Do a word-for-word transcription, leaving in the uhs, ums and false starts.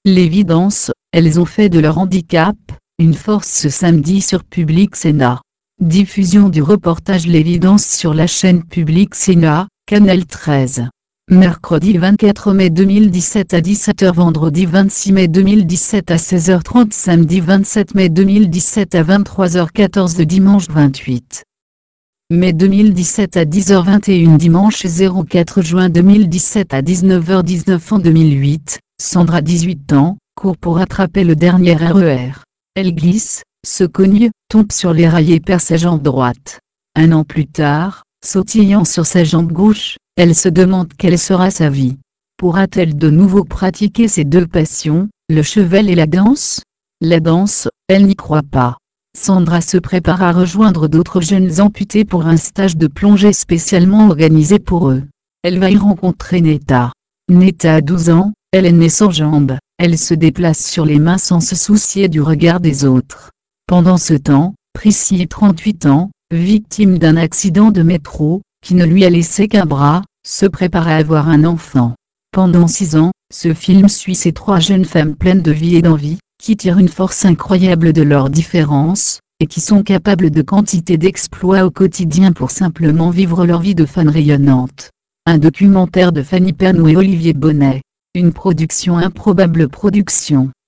L'évidence, elles ont fait de leur handicap une force ce samedi sur Public Sénat. Diffusion du reportage L'évidence sur la chaîne Public Sénat, Canal treize. Mercredi vingt-quatre mai deux mille dix-sept à dix-sept heures, vendredi vingt-six mai deux mille dix-sept à seize heures trente, samedi vingt-sept mai deux mille dix-sept à vingt-trois heures quatorze, dimanche vingt-huit mai deux mille dix-sept à dix heures vingt et une, dimanche quatre juin deux mille dix-sept à dix-neuf heures dix-neuf. En deux mille huit, Sandra, dix-huit ans, court pour attraper le dernier R E R. Elle glisse, se cogne, tombe sur les rails et perd sa jambe droite. Un an plus tard, sautillant sur sa jambe gauche, elle se demande quelle sera sa vie. Pourra-t-elle de nouveau pratiquer ses deux passions, le cheval et la danse? La danse, elle n'y croit pas. Sandra se prépare à rejoindre d'autres jeunes amputés pour un stage de plongée spécialement organisé pour eux. Elle va y rencontrer Neta. Neta a douze ans, elle est née sans jambes, elle se déplace sur les mains sans se soucier du regard des autres. Pendant ce temps, Prissy, trente-huit ans, victime d'un accident de métro, qui ne lui a laissé qu'un bras, se prépare à avoir un enfant. Pendant six ans, ce film suit ces trois jeunes femmes pleines de vie et d'envie, qui tirent une force incroyable de leurs différences, et qui sont capables de quantité d'exploits au quotidien pour simplement vivre leur vie de femme rayonnante. Un documentaire de Fanny Pernou et Olivier Bonnet. Une production Improbable Production.